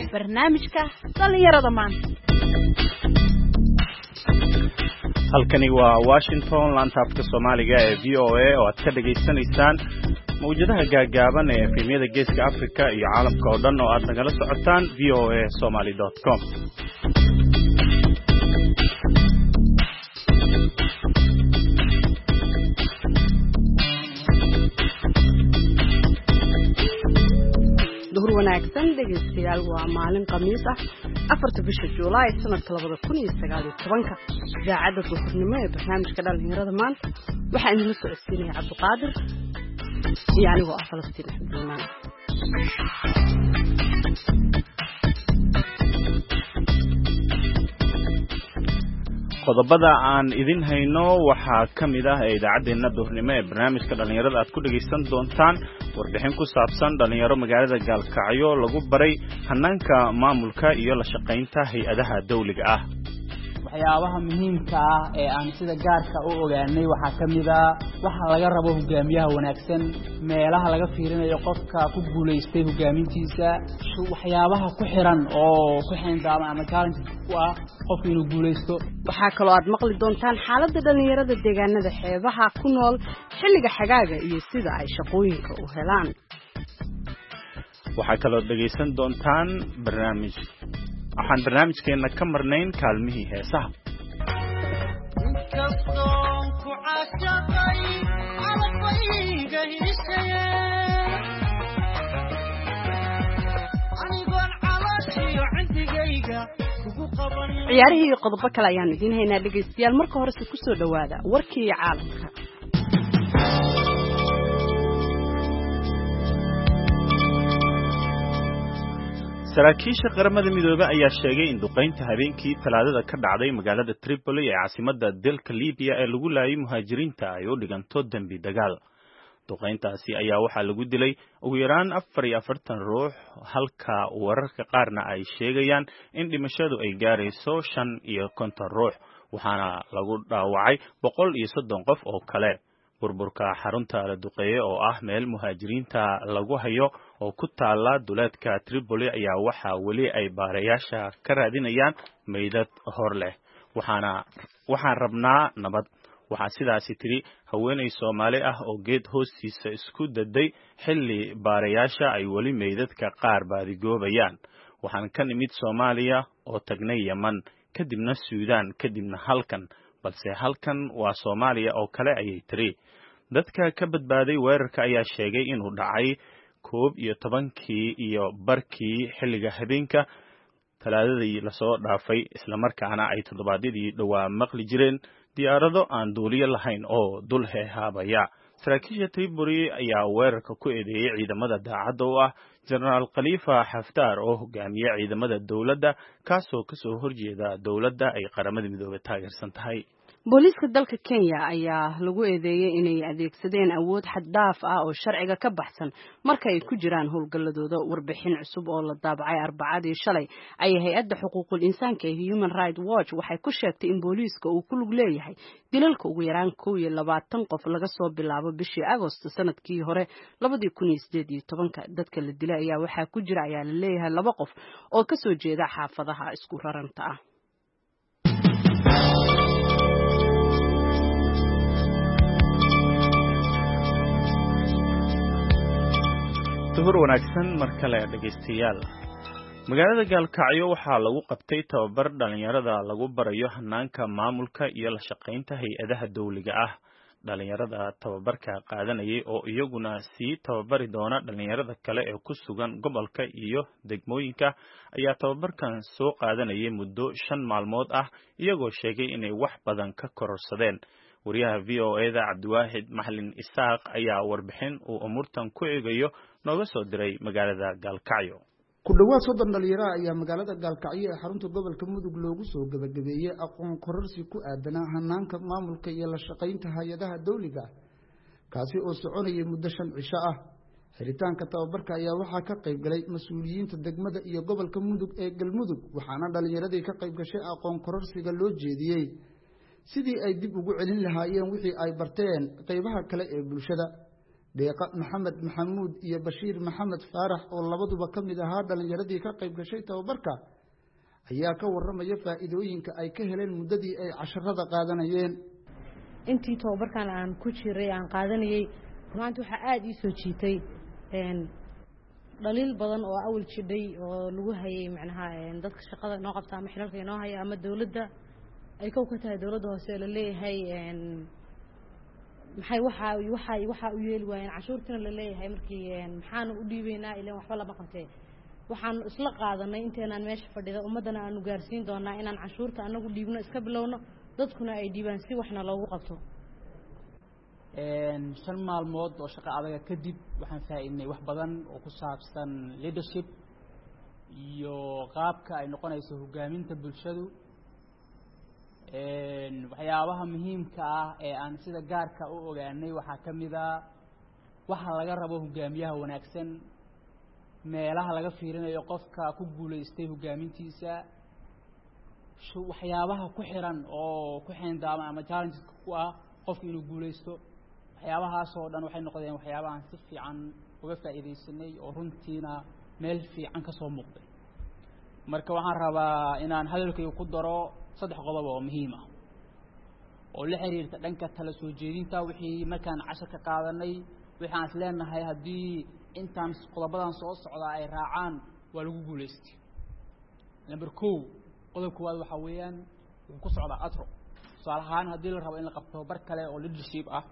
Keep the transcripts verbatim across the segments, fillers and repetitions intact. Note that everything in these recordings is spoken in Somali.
barnaamijka dhalinyarada maanta. halkani waa Washington laantaafka Soomaaliga ee V O A oo aad ka dhageysanaysaan mawjadaha gaagaaban ee filimyada Geeska Afrika iyo caalamka oo dhan oo aad nagala socotaan v o a somali dot com. duhur wanaagsan dhegeystayaal waa maalin khamiis ah afarta bisha Juulaay sanadka laba kun iyo sagaal iyo toban idaacadda duhurnimo ee barnaamijka dhalinyarada maanta waxaan idin socodsiinaya Cabdiqaadir iyo anigoo ah Falastiin Axmed. qodobada aan idin hayno waxaa ka mid ah idaacaddeena duhurnimo ee barnaamijka dhalinyarada aad ku dhageysan doontaan warbixin ku saabsan dhalinyaro magaalada Gaalkacyo lagu baray hanaanka maamulka iyo la shaqaynta hay'adaha dawliga ah. waxyaabaha muhiimka ah ee aan sida gaarka u ogaanay waxaa ka mid ah waxa laga rabo hogaamiyaha wanaagsan, meelaha laga fiirinayo qofka ku guuleystay hogaamintiisa, waxyaabaha ku xiran oo ku xindaama ama challenge ku ah qofka inuu guuleysto. waxaa kaloo aad maqli doontaan xaaladda dhalinyarada deegaanada xeebaha ku nool xilliga xagaaga iyo sida ay shaqooyinka u helaan. waxaa kaloo dhageysan doontaan barnaamij waxaan barnaamijkeena ka marnayn kaalmihii heesaha. ciyaarihii iyo qodobo kale ayaan idiin haynaa dhegeystayaal. marka horese ku soo dhawaada warkii caalamka. saraakiisha qaramada midoobay ayaa sheegay in duqeynta habeenkii talaadada ka dhacday magaalada Tripoli ee caasimadda dalka Liibiya ee lagu laayay muhaajiriinta ay u dhiganto dambi dagaal. duqeyntaasi ayaa waxaa lagu dilay ugu yaraan afar iyo afartan ruux halka wararka qaarna ay sheegayaan in dhimashadu ay gaarayso shan iyo konton ruux waxaana lagu dhaawacay boqol iyo soddon qof oo kale. burburka xarunta la duqeeyay oo ah meel muhaajiriinta lagu hayo oo ku taala duleedka Tripoli ayaa waxa wali ay baarayaasha ka raadinayaan meydad hor leh. waxaana waxaan rabnaa nabad, waxaa sidaasi tiri haweeney Soomaali ah oo geed hoostiisa isku daday xilli baarayaasha ay wali meydadka qaar baadigoobayaan. waxaan ka nimid Soomaaliya oo tagnay Yemen, kadibna Suudaan, kadibna halkan, balse halkan waa Soomaaliya oo kale ayay tiri. dadka ka badbaaday weerarka ayaa sheegay inuu dhacay koob iyo tobankii iyo barkii xilliga habeenka talaadadii lasoo dhaafay, isla markaana ay toddobaadyadii dhowaa maqli jireen diyaarado aan duuliyo lahayn oo dul heehaabaya. saraakiisha Tripoli ayaa weerarka ku eedeeyay ciidamada daacadda u ah Generaal Khalifa Haftar oo hogaamiya ciidamada dawladda kaasoo kasoo horjeeda dawladda ay qaramada midoobay taageersan tahay. booliiska dalka Kenya ayaa lagu eedeeyay inay adeegsadeen awood xad dhaaf ah oo sharciga ka baxsan marka ay ku jiraan howlgaladooda. warbixin cusub oo la daabacay Arbacadii shalay ayaa hay'adda xuquuqul insaanka ee Human Rights Watch waxay ku sheegtay in booliiska uu ku lug leeyahay dilalka ugu yaraan kow iyo labaatan qof laga soo bilaabo bishii Agoosto sanadkii hore laba kun iyo siddeed iyo toban. dadka la dilay ayaa waxaa ku jira ayaa la leeyahay laba qof oo ka soo jeeda xaafadaha isku raranta ah. duhur wanaagsan mar kale dhageystayaal. magaalada Gaalkacyo waxaa lagu qabtay tababar dhalinyarada lagu barayo hanaanka maamulka iyo la shaqaynta hay'adaha dawliga ah. dhalinyarada tababarka qaadanayay oo iyaguna sii tababari doona dhalinyarada kale ee ku sugan gobolka iyo degmooyinka ayaa tababarkan soo qaadanayay muddo shan maalmood ah, iyagoo sheegay inay wax badan ka kororsadeen. wariyaha V O A da Cabdiwaahid Maxlin Isaaq ayaa warbixin uu umurtan ku eegayo nooga soo diray magaalada Gaalkacyo. ku dhawaad soddon dhalinyaro ayaa magaalada Gaalkacyo ee xarunta gobolka Mudug loogu soo gabagabeeyay aqoon kororsi ku aadan hanaanka maamulka iyo la shaqaynta hay'adaha dawliga kaasi oo soconayay muddo shan cisho ah. xiritaanka tababarka ayaa waxaa ka qayb galay mas'uuliyiinta degmada iyo gobolka Mudug ee Galmudug, waxaana dhalinyaradii ka qayb gashay aqoon kororsiga loo jeediyay sidii ay dib ugu celin lahaayeen wixii ay barteen qaybaha kale ee bulshada. deeqa maxamed maxamuud iyo bashiir maxamed faarax oo labaduba ka mid ahaa dhalinyaradii ka qayb gashay tababarka ayaa ka warramaya faa'iidooyinka ay ka heleen muddadii ay casharada qaadanayeen. intii tababarkan aan ku jiray aan qaadanayay maanta waxa aad ii soo jiitay een dhaliil badan oo awal jidhay oo lagu hayay macnaha dadka shaqada noo qabta ama xilalka inoo haya ama dawladda ay ka tahay dawladda hoose la leeyahay een maxay waxa waxa waxa u yeeli waayeen cashuurtina la leeyahay markii maxaan u dhiibaynaa ilaa waxba lama qabtay waxaan isla qaadanay inteenaan meesha fadhida ummadana aanu gaarsiin doonaa inaan cashuurta anagu dhiibno iska bilowno dadkuna ay dhiibaan si waxna loogu qabto. een shan maalmood oo shaqo adag kadib waxaan faa'iidnay wax badan oo ku saabsan leadership iyo qaabka ay noqonayso hogaaminta bulshadu. een waxyaabaha muhiimka ah ee aan sida gaarka u ogaanay waxaa ka mid ah waxa laga rabo hogaamiyaha wanaagsan, meelaha laga fiirinayo qofka ku guuleystay hogaamintiisa, waxyaabaha ku xiran oo ku xeyndaama ama challenges ku ah qofka inuu guuleysto. waxyaabahaas oo dhan waxay noqdeen waxyaabaha aan si fiican uga faa'iideysanay oo runtiina meel fiican ka soo muuqday. marka waxaan rabaa inaan hadalkayga ku daro saddex qodob oo muhiim ah oo la xiriirta dhanka tala soo jeedinta wixii markaan cashar ka qaadanay waxaan is leenahay haddii intaan qodobadan soo socda ay raacaan waa lagu guuleystay. number two qodob koowaad waxa weeyaan wuxuu ku socdaa atro tusaale ahaan haddii la rabo in la qabto bar kale oo leadership ah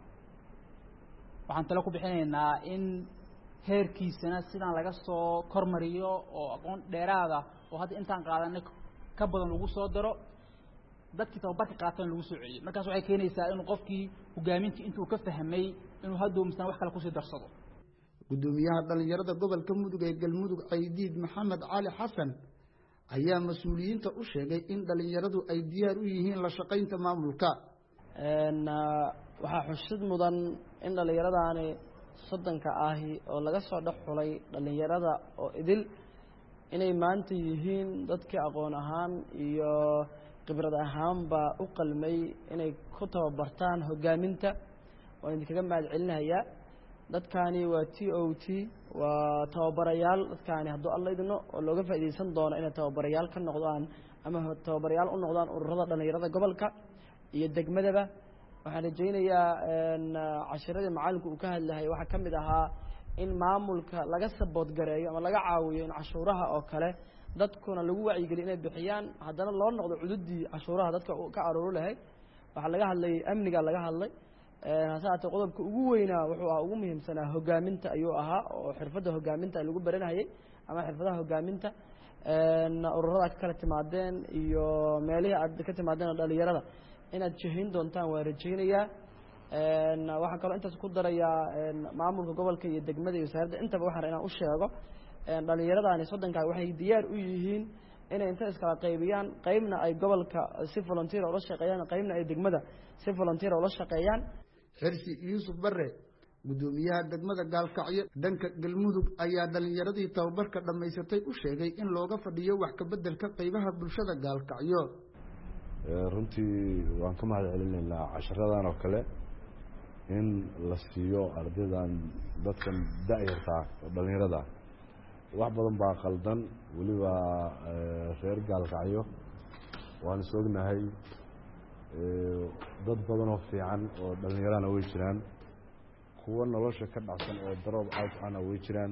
waxaan talo ku bixinaynaa in heerkiisana sidaan laga soo kormariyo oo aqoon dheeraada oo hadda intaan qaadanay ka badan lagu soo daro dadkii tababarka qaatan lagu soo celiyo. markaas waxay keenaysaa inuu qofkii hogaamintii intuu ka fahmay inuu hadda misna wax kale ku sii darsado. gudoomiyaha dhalinyarada gobolka mudug ee galmudug Caydiid Maxamed Cali Xasan ayaa mas'uuliyiinta u sheegay in dhalinyaradu ay diyaar u yihiin la shaqaynta maamulka. een waxa xusid mudan in dhalinyaradaani soddonka ahi oo laga soo dhaxulay dhalinyarada oo idil inay maanta yihiin dadkii aqoon ahaan iyo khibrad ahaanba u qalmay inay ku tababartaan hogaaminta. waan idinkaga mahad celinayaa. dadkaani waa T O T waa tababarayaal. dadkaani hadduu alla idino oo looga faa'iideysan doono inay tababarayaal ka noqdaan ama tababarayaal u noqdaan ururada dhalinyarada gobolka iyo degmadaba. waxaan rajaynayaa cashiradii macalinku uu ka hadlahay waxaa ka mid ahaa in maamulka laga sabood gareeyo ama laga caawiyo in cashuuraha oo kale dadkuna lagu wacyigeliyo inay bixiyaan haddana loo noqdo cududii cashuuraha dadka ka aruuri lahay. waxaa laga hadlayay amniga laga hadlay hase haatee qodobka ugu weynaa wuxuu ahaa ugu muhiimsanaa hogaaminta ayuu ahaa oo xirfadda hogaaminta lagu baranayay ama xirfadaha hogaaminta ururada ka kala timaadeen iyo meelihii aad ka timaadeen dhalinyarada inaad jihayn doontaan waa rajaynayaa. waxaan kaloo intaas ku darayaa maamulka gobolka iyo degmada iyo wasaaradda intaba waxaan inaan u sheego dhalinyaradaani soddonkaa waxay diyaar u yihiin inay inta iskala qaybiyaan qaybna ay gobolka si volunteer ula shaqeeyaan qaybna ay degmada si volunteer ula shaqeeyaan. xirsi yuusuf barre gudoomiyaha degmada Gaalkacyo dhanka galmudug ayaa dhalinyaradii tababarka dhamaysatay u sheegay in looga fadhiyo wax ka bedelka qaybaha bulshada Gaalkacyo. runtii waan ka mahad celinaynaa casharadan oo kale in la siiyo ardaydan dadkan da'yarta oo dhalinyarada wax badan baa qaldan waliba reer Gaalkacyo waan sognahay dad badan oo fiican oo dhalinyarana way jiraan kuwa nolosha ka dhacsan oo drop out ana way jiraan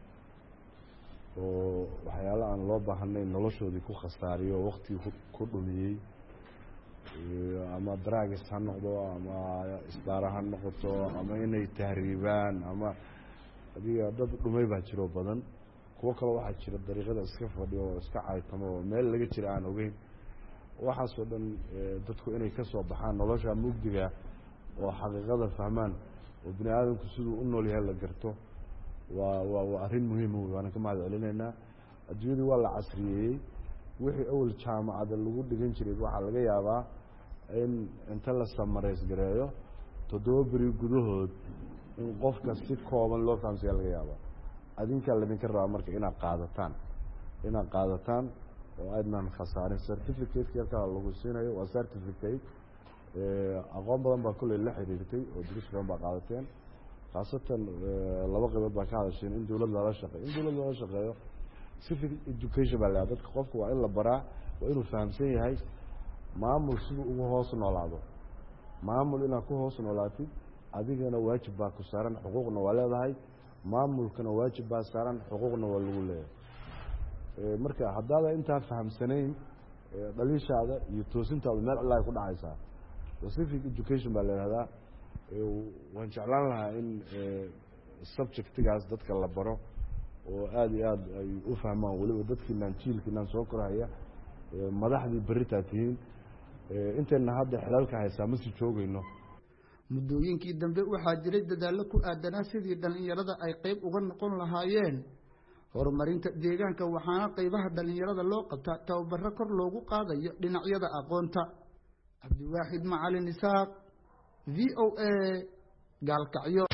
oo waxyaalo aan loo baahnay noloshoodii ku khasaariyo waqti ku dhumiyay ama drugs ha noqdo ama isbaara ha noqoto ama inay tahriibaan ama adiga dad dhumay baa jiro badan. kuwa kale waxaa jira dariiqada iska fadhiyo oo iska caaytamo oo meel laga jira aan ogeyn. waxaasoo dhan dadku inay ka soo baxaan nolosha mugdiga oo xaqiiqada fahmaan oo bini aadamku siduu u nool yahay la garto waa waa waa arrin muhiim ah. waan ka mahad celinaynaa. adduunyadu waa la casriyeeyey. wixii awal jaamacada lagu dhigan jiray waxaa laga yaabaa in inta la samareys gareeyo toddoba beri gudahood in qofka si kooban loo fahamsiyaa laga yaabaa. adinkaa laydinka rabaa marka inaad qaadataan inaad qaadataan oo aydnan khasaarin. certificate yarkaa lagu siinayo waa certificate aqoon badan baa kolley la xiriirtay oo duruus badan baa qaadateen. khaasatan laba qaybood baan ka hadasheen in dawlad lala shaqeeyo in dawlad lala shaqeeyo civic education baa la dadka qofku waa in la baraa waa inuu fahamsan yahay maamul siduu ugu hoos noolaado maamul inaad ku hoos noolaatid adigana waajib baa ku saaran xuquuqna waa leedahay maamulkana waajib baa saaran xuquuqna waa lagu leeyahay marka haddaada intaa fahamsanayn dhaliishaada iyo toosintaada meel alla ay ku dhacaysaa civic education baa la yidhahdaa waan jeclaan lahaa in subjectigaas dadka la baro oo aada iyo aada ay u fahmaan weliba dadkiinaan jiilkiinaan soo korhaya madaxdii beritaa tihiin intayna hadda xilaalka haysaa ma sii joogayno muddooyinkii dambe waxaa jiray dadaallo ku aadanaa sidii dhallinyarada ay qayb uga noqon lahaayeen horumarinta deegaanka waxaana qaybaha dhallinyarada loo qabtaa tababaro kor loogu qaadayo dhinacyada aqoonta cabdiwaaxid macalin isaaq v o a gaalkacyo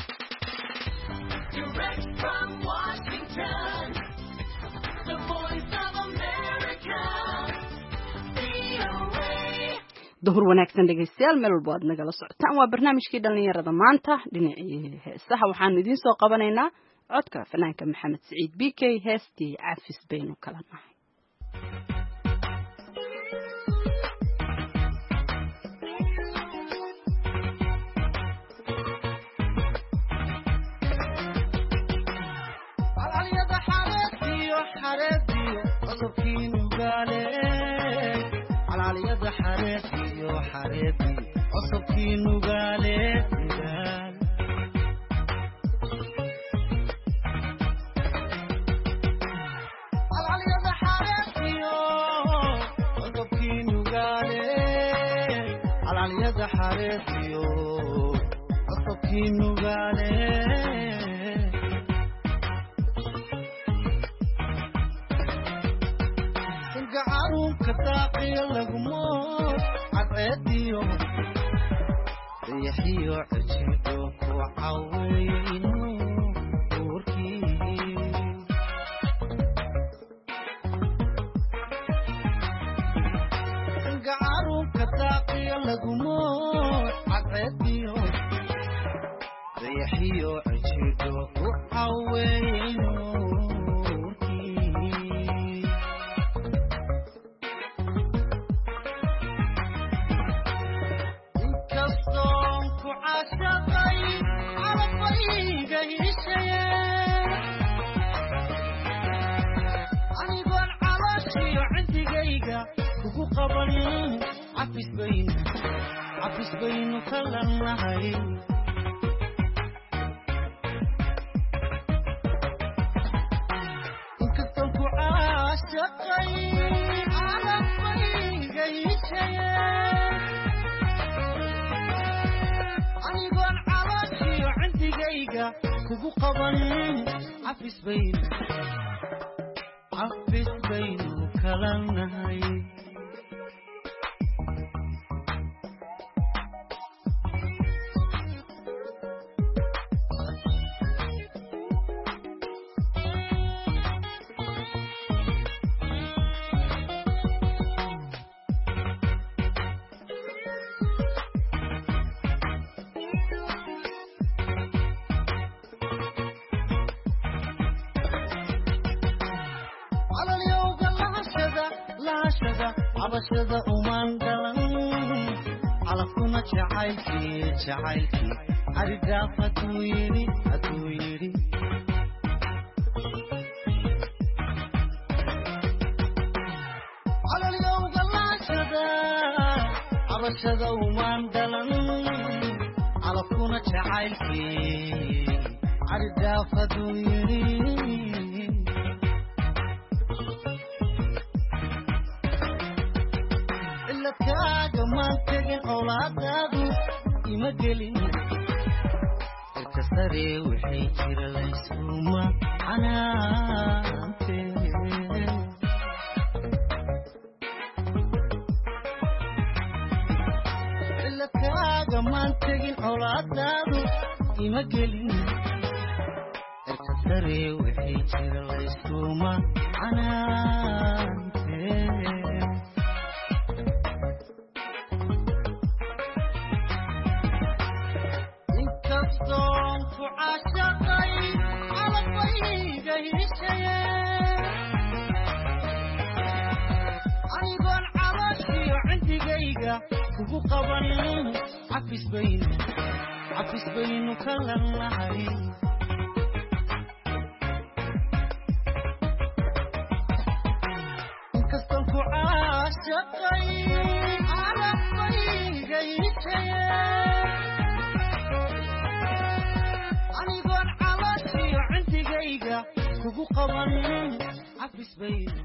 duhur wanaagsan dhegaystayaal meel walba aad nagala socotaan waa barnaamijkii dhallinyarada maanta dhinacii heesaha waxaanu idiin soo qabanaynaa codka fanaanka maxamed siciid b k heestii cafis baynu kala nahay حريتي عصبتي نقالي نقال العليا ذا حريتي عصبتي نقالي العليا ذا حريتي عصبتي نقالي القعارون كتاقي لقموت عباديو ريحيو عجيبوك وعوينو وركي القعارون كتاقي لقموت عباديو ريحيو عجيبوك وعوينو عفس بين عفس بين كلنا هاي كنتم عاشقي على طريقي شيء أنا قول على شيء عندي جيجا كوكو قبلين عفس بين عفس بين كلنا هاي عبشة أمان دلن على كنا شعيتي شعيتي أرجع فتويري فتويري على اليوم قلاشة عبشة أمان دلن على كنا شعيتي أرجع فتويري كاغا ما تجن أولادادو إما قلين الكسري وحي جير ليسوما أنا أنتي إلا كاغا ما تجن أولادادو إما قلين الكسري وحي جير ليسوما أنا أنتي kugu qaban cafis baynu cafis baynu kala nahay inkastaan ku caashaqay arabbaygaytaya anigoon calooshiyo cindigayga kugu qaban cafis baynu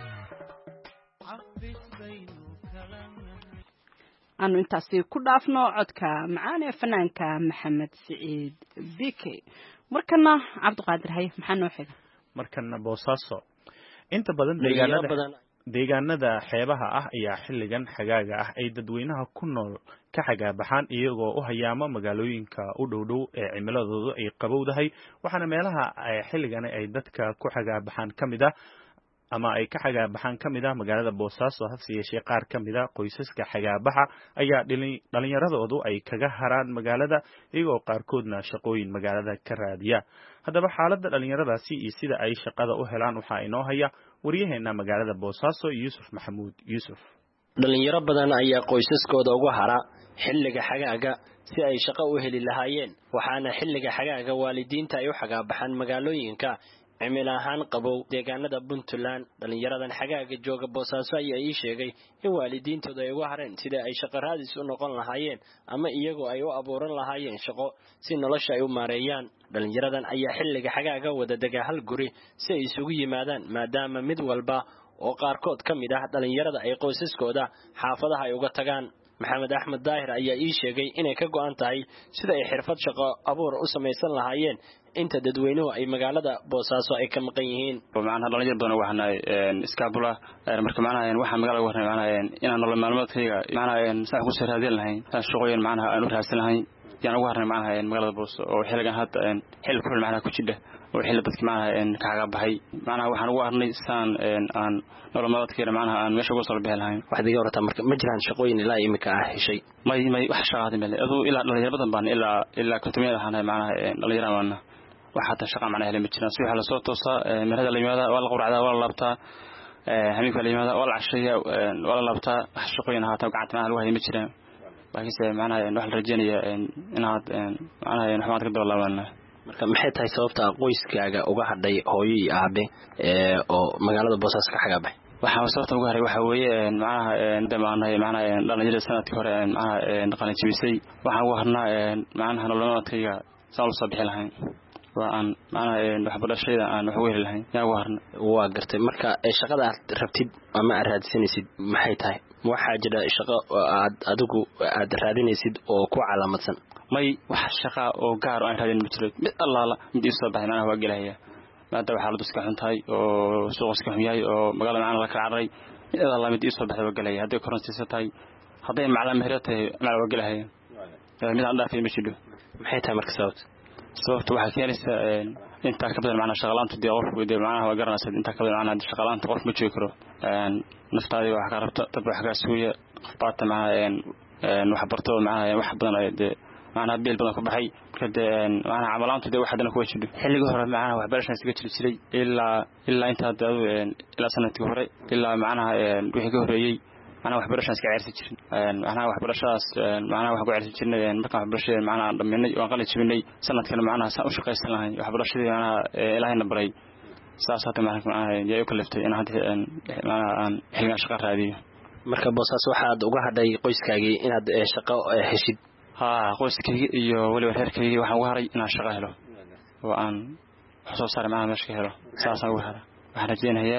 cafis baynu kala nahay aanu intaasi ku dhaafno codka macaan ee fanaanka maxamed siciid bike markana cabdiqaadir hay maxaa noo xiga markana boosaaso inta badan deegaanada deegaanada xeebaha ah ayaa xilligan xagaaga ah ay dadweynaha ku nool ka xagaabaxaan iyagoo u hayaama magaalooyinka u dhowdhow ee cimiladoodu ay qabowdahay waxaana meelaha xilligan ay dadka ku xagaabaxaan ka mid ah ama ay ka xagaabaxaan ka mid ah magaalada boosaaso hase yeeshee qaar ka mid ah qoysaska xagaabaxa ayaa dhalinyaradoodu ay kaga haraan magaalada iyagoo qaarkoodna shaqooyin magaalada ka raadiya haddaba xaaladda dhalinyaradaasi iyo sida ay shaqada u helaan waxaa inoo haya waryaheena magaalada boosaaso yuusuf maxamuud yuusuf dhalinyaro badan ayaa qoysaskooda uga hara xilliga xagaaga si ay shaqo u heli lahaayeen waxaana xilliga xagaaga waalidiinta ay u xagaabaxaan magaalooyinka cimil ahaan qabow deegaanada Puntland dhalinyaradan xagaaga jooga boosaaso ayaa ii sheegay in waalidiintooda ay uga hareen sida ay shaqo raadis u noqon lahaayeen ama iyagoo ay u abuuran lahaayeen shaqo si nolosha ay u maareeyaan dhalinyaradan ayaa xilliga xagaaga wada dega hal guri si ay isugu yimaadaan maadaama mid walba oo qaarkood ka mid ah dhalinyarada ay qoysaskooda xaafadaha ay uga tagaan maxamed axmed daahir ayaa ii sheegay inay ka go'an tahay sida ay xirfad shaqo abuur u samaysan lahaayeen inta dadweynuhu ay magaalada boosaaso ay ka maqan yihiin macnaha dhalinyaro badan waxaan iskaabula marka macnaha waxa magaalada warnay macnaha inaan nolol maalmeedkayga macnaha sax ku soo raadin lahayn shaqooyin macnaha aan u raadsan lahayn yaan ugu harnay macnaha magaalada boos oo xilligan hadda xil ku macnaha ku jidha oo xilli dadka macnaha ka xaga baxay macnaha waxaan ugu harnay saan aan nolol maalmeedkayga macnaha aan meesha ugu soo bixi lahayn waxaad iga warata marka ma jiraan shaqooyin ilaa imika ah heshay may may wax shaqaad meel adoo ilaa dhalinyaro badan baan ilaa ilaa kuntumiyada waxaan macnaha dhalinyaro badan waxaad shaqo macnaha helay ma jiraan si waxa la soo toosaa meherada la yimaada waa la quracdaa waa la laabtaa hameenka la yimaada waa la casheeyaa waa la laabtaa wax shaqooyin haata gacanta macnaha lagu hayo ma jiraan laakiinse macnaha wax la rajeenaya inaad macnaha waxaad ka dawladaan marka maxay tahay sababta qoyskaaga uga hadhay hooyo iyo aabe ee oo magaalada Boosaaso ka xagaabay waxa sababta uga haray waxa weeye macnaha damaanay macnaha dhalinyarada sanadkii hore macnaha qalin jibisay waxaan ugu harnaa macnaha nololeedkayga soo soo bixi lahayn waan macnaha waxbarashada aan wax weeri lahayn yaa warna waa gartay marka shaqada aad rabtid ama aad raadinaysid maxay tahay waxa jira shaqo aad adigu aad raadinaysid oo ku calaamadsan may wax shaqo oo gaar ah aan raadin ma jiro mid allaala mid isoo baxay macnaha waa galaya maanta waxa la duska xuntahay oo suuqska xumiyay oo magaalada macnaha la kala caray mid allaala mid isoo baxay waa galaya haddii korontiisa tahay haddii macallin mehertay macnaha waa galaya mid aan dhaafay ma jiro maxay tahay marka sababta sababta waxa keenaysa inta ka badan macnaha shaqalaanta dii qof weeyday macnaha waa garanaysa inta ka badan macnaha shaqalaanta qof ma joogi karo een naftaada waxa ka rabta dad waxa ka suuya qaata macnaha een wax barto macnaha wax badan ay macnaha bil badan ku baxay kada macnaha camalaanta dii waxa dana ku wajhido xilliga hore macnaha wax barashada iska jiri jiray ilaa ilaa inta dad ilaa sanadkii hore ilaa macnaha wixii ka horeeyay أنا وحبرشان سكعيرت جرين أنا وحبرشاس أنا وحبرشان جرين مركب وحبرشان معنا ضمني وأقل شبني سنة كنا معنا سأوش قيس لهاي وحبرشان أنا إلهي نبري سأسات معنا معنا جاي كلفت أنا هذه معنا حين شقة هذه مركب بصاص واحد وجهد قيس كاجي إن هذا شقة هشيد ها قيس كاجي يو ولي وحير كاجي وحواري أنا شقة له وأن حصل صار معنا مشكلة له سأسا وهذا وحنا جينا هي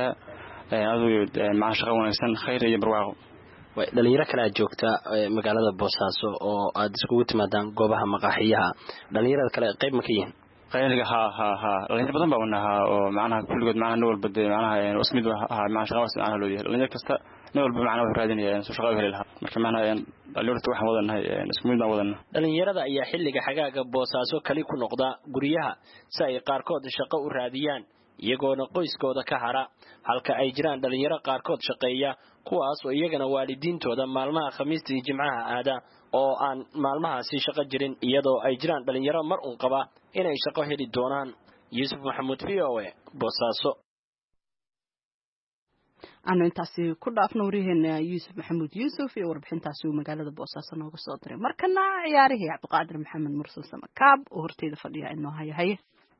هذا مع شقة ونسان خير يبرواقو dhalinyaro kale aad joogta magaalada Boosaaso oo aad iskugu timaadaan goobaha maqaaxiyaha dhalinyarada kale qayb ma ka yihiin qayliga ha ha ha dhalinyaro badan baa wanaha oo macnaha kulligood macnaha nool baday macnaha ismid ha macnaha shaqo macnaha loo yahay dhalinyaro kasta nool baa macnaha wax raadinayaan soo shaqo heli lahaa marka macnaha dhalinyarada waxaan wadanahay isku mid baan wadanahay dhalinyarada ayaa xilliga xagaaga Boosaaso kali ku noqda guriyaha si ay qaarkood shaqo u raadiyaan iyagoona qoyskooda ka hara halka ay jiraan dhalinyaro qaarkood shaqeeya kuwaas oo iyagana waalidiintooda maalmaha khamiista iyo jimcaha aada oo aan maalmahaasi shaqo jirin iyadoo ay jiraan dhalinyaro mar un qaba inay shaqo heli doonaan yuusuf maxamuud v o a Boosaaso aanu intaasi ku dhaafno wariyaheena yuusuf maxamuud yuusuf iyo warbixintaasi uu magaalada boosaaso nooga soo diray markana ciyaarihii cabdiqaadir maxamed mursal samakaab oo horteyda fadhiya inoo haya haye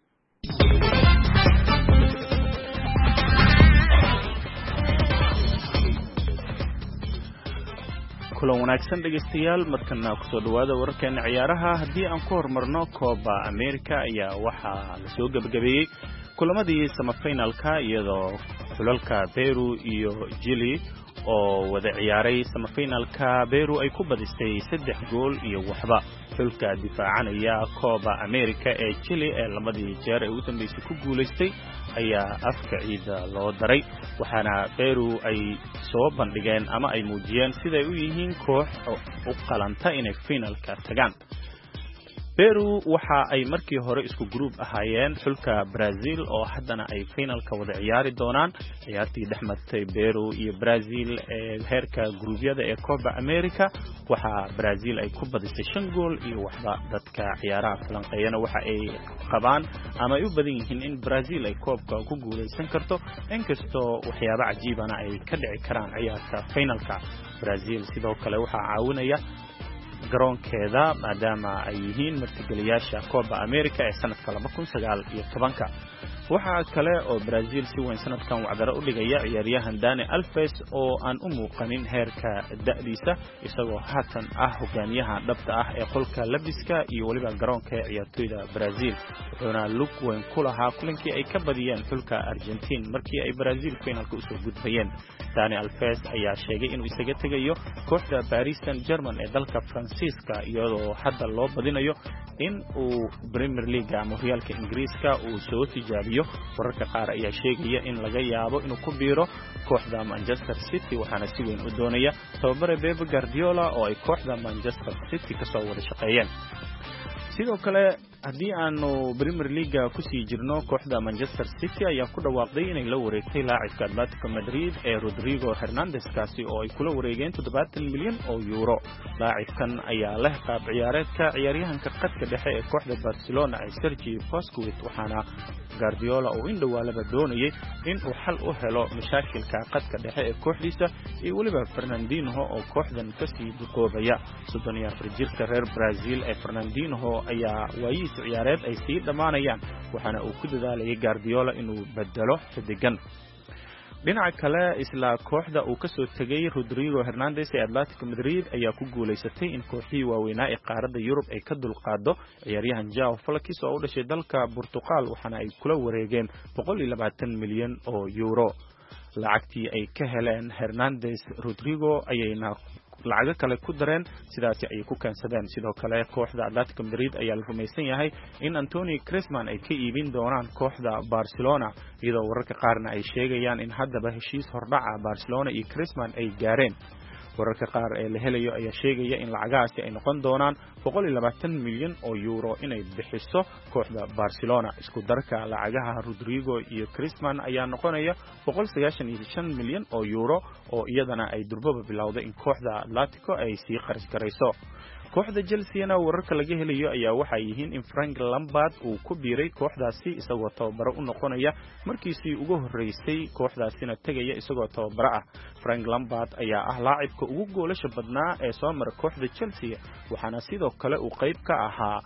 kulan wanaagsan dhegeystayaal markana kusoo dhawaada wararkeena ciyaaraha haddii aan ku horumarno Copa America ayaa waxaa la soo gabagabeeyey kulamadii semifinalka iyadoo xulalka Peru iyo Chile oo wada ciyaaray semifinalka Peru ay ku badisay saddex gool iyo waxba xulka difaacanaya Copa America ee Chile ee labadii jeer ee u dambeysay ku guuleystay ayaa afka ciida loo daray waxaana Peru ay soo bandhigeen ama ay muujiyeen sida ay u yihiin koox u qalanta inay finalka tagaan Peru waxa ay markii hore isku group ahaayeen xulka Brazil oo haddana ay finalka wada ciyaari doonaan ciyaartii dhexmartay Peru iyo Brazil ee heerka gruubyada ee Copa America waxa Brazil ay ku badisay shan gool iyo waxba dadka ciyaaraha falanqeeyana waxa ay qabaan ama ay u badan yihiin in Brazil ay koobka ku guuleysan karto inkastoo waxyaabo cajiibana ay ka dhici karaan ciyaarta finalka Brazil sidoo kale waxa caawinaya garoonkeeda maadaama ay yihiin martigeliyaasha Copa America ee sanadka laba kun sagaal iyo toban waxa kale oo Brazil si weyn sanadkan wacdara u dhigaya ciyaaryahan Dani Alves oo aan u muuqanin heerka da'diisa isagoo haatan ah hogaamiyaha dhabta ah ee qolka labiska iyo waliba garoonka ciyaartoyda Brazil wuxuuna lug weyn ku lahaa kulankii ay ka badiyeen xulka Argentina markii ay Brazil finalka u soo gudbayeen Dani Alves ayaa sheegay inuu isaga tagayo kooxda Paris Saint-Germain ee dalka Faransiiska iyadoo hadda loo badinayo in uu Premier League ama horyaalka Ingiriiska uu soo tijaabiyo wararka qaar ayaa sheegaya in laga yaabo inuu ku biiro kooxda Manchester City waxaana si weyn u doonaya tababare Pep Guardiola oo ay kooxda Manchester City ka soo wada shaqeeyeen sidoo kale haddii aanu Premier League ku sii jirno kooxda Manchester City ayaa ku dhawaaqday inay la wareegtay laacibka Atletico Madrid ee Rodrigo Hernandez kaasi oo ay kula wareegeen toddobaatan milyan oo euro laacibkan ayaa leh qaab ciyaareedka ciyaaryahanka qadka dhexe ee kooxda Barcelona ee Sergio Busquets waxaana Guardiola oo in dhawaalaba doonayay in uu xal u helo mashaakilka qadka dhexe ee kooxdiisa iyo waliba Fernandinho oo kooxdan ka sii duqoobaya soddon iyo afar jirka reer Brazil ee Fernandinho ayaa waayis ciyaareed ay sii dhamaanayaan waxaana uu ku dadaalayay Guardiola inuu bedelo xidigan dhinaca kale isla kooxda uu ka soo tagay Rodrigo Hernandez ee Atletico Madrid ayaa ku guuleysatay in kooxii waaweynaa ee qaaradda Yurub ay ka dulqaado ciyaaryahan Joao Felix oo u dhashay dalka Portugal waxaana ay kula wareegeen boqol iyo labaatan milyan oo euro lacagtii ay ka heleen Hernandez Rodrigo ayayna lacago kale ku dareen sidaas ay ku kansadeen sidoo kale kooxda Atletico Madrid ayaa la rumaysan yahay in Antonio Griezmann ay ka iibin doonaan kooxda Barcelona iyadoo wararka qaarna ay sheegayaan in haddaba heshiis hordhaca Barcelona iyo Griezmann ay gaareen wararka qaar ee la helayo ayaa sheegaya in lacagahaasi ay noqon doonaan boqol iyo labaatan milyan oo euro inay bixiso kooxda Barcelona isku darka lacagaha Rodrigo iyo Griezmann ayaa noqonaya boqol sagaashan iyo shan milyan oo euro oo iyadana ay durbaba bilowday in kooxda Atletico ay sii qaris garayso kooxda Chelsea wararka laga helayo ayaa waxa yihiin in Frank Lampard uu ku biiray kooxdaasi isagoo tababaro u noqonaya markiisii ugu horeysay kooxdaasina tagaya isagoo tababaro ah Frank Lampard ayaa ah laacibka ugu goolasha badnaa ee soo mara kooxda Chelsea waxaana sidoo kale uu qayb ka ahaa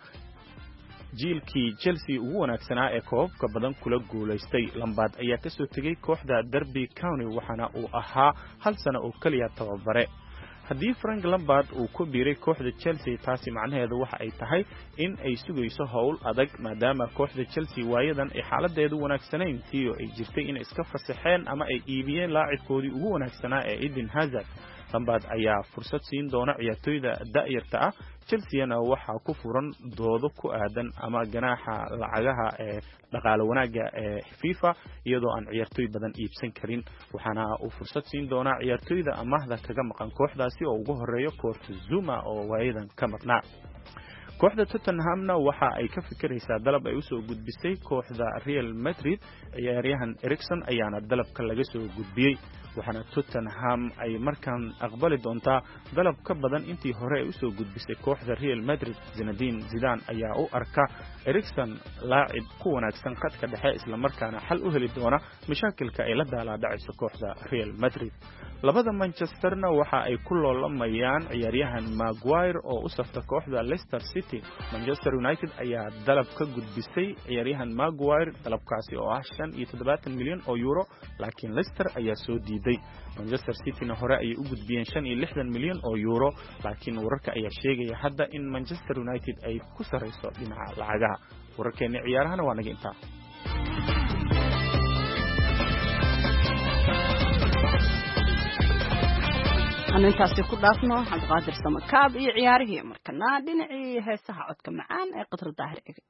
jiilkii Chelsea ugu wanaagsanaa ee koobka badan kula guuleystay Lampard ayaa ka soo tagay kooxda Derby County waxaana uu ahaa hal sano oo kaliya tababare haddii Frank Lampard uu ku biiray kooxda Chelsea taasi macnaheedu waxa ay tahay in ay sugayso hawl adag maadaama kooxda Chelsea waayadan ay xaaladeedu wanaagsanayn tiyo ay jirtay in iska fasaxeen ama ay iibiyeen laacibkoodii ugu wanaagsanaa ee Eden Hazard Lampard ayaa fursad siin doona ciyaartoyda da'yarta ah Chelsea-na waxa ku furan doodo ku aadan ama ganaaxa lacagaha ee dhaqaale wanaaga ee FIFA iyadoo aan ciyaartoy badan iibsan karin waxaana uu fursad siin doona ciyaartoyda amaahda kaga maqan kooxdaasi oo ugu horeeyo Kurt Zouma oo waayadan ka maqnaa kooxda Tottenhamna waxa ay ka fikiraysaa dalab ay u soo gudbisay kooxda Real Madrid ciyaaryahan Eriksen ayaana dalabka laga soo gudbiyay waxaana Tottenham ay markaan aqbali doontaa dalab ka badan intii hore ay u soo gudbisay kooxda Real Madrid. Zinedine Zidane ayaa u arka Eriksen laacib ku wanaagsan khadka dhexe isla markaana xal u heli doona mashaakilka ay la daalaa-dhacayso kooxda Real Madrid. labada Manchesterna waxa ay ku loolamayaan ciyaaryahan Maguire oo u safta kooxda Leicester City. Manchester United ayaa dalab ka gudbisay ciyaaryahan Maguire, dalabkaasi oo ah shan iyo toddobaatan milyan oo euro, laakiin Leicester ayaa soo diiday. Manchester City-na hore ayay u gudbiyeen shan iyo lixdan milyan oo euro, laakiin wararka ayaa sheegaya hadda in Manchester United ay ku sareyso dhinaca lacagaha. wararkeena ciyaarahana waa naga intaa. antaasi ku dhaafno Cabdiqaadir Samakaab iyo ciyaarihii markana dhinacii heesaha codka macaan ee Qadar Daahir Ege.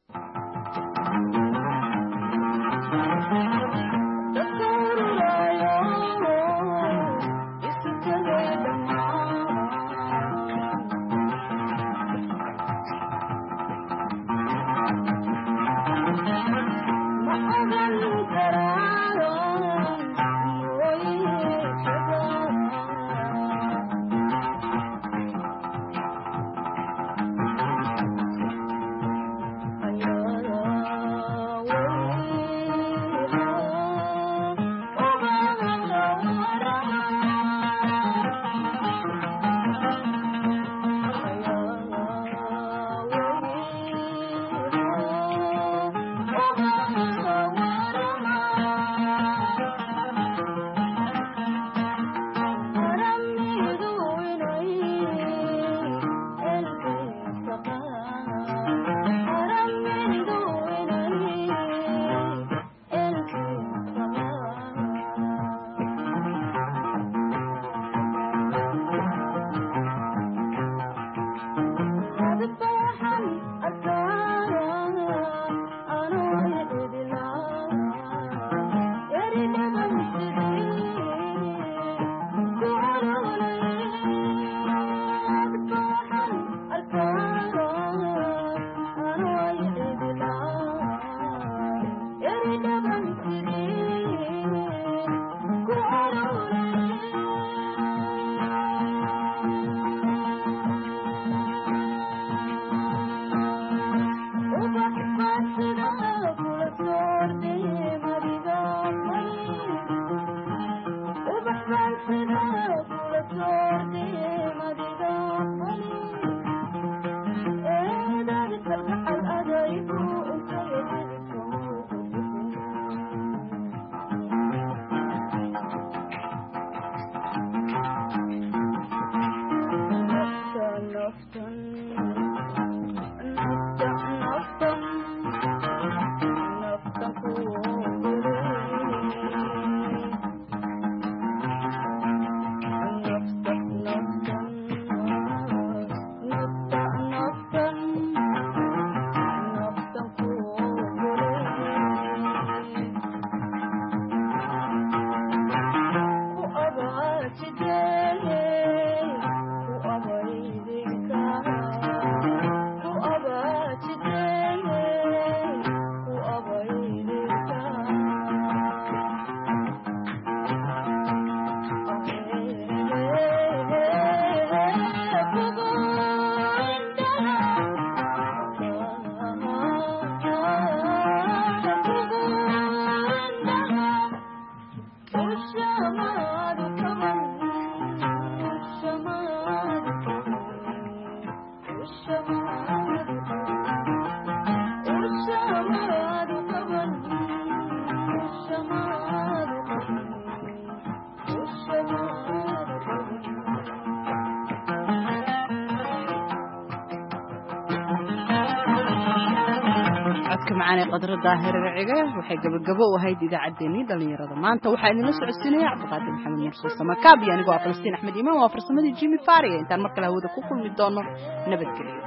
معنا قدر الظاهر العجة وحاجة بالجبوة وهاي دي عدني دلني رضا ما أنت وحاجة نسع السنة عبد القادر محمد مرسل سمكاب يعني جوا فلسطين أحمد إمام وفرسمة جيمي فاري أنت المركلة هو ده كل من الدنيا نبت كلي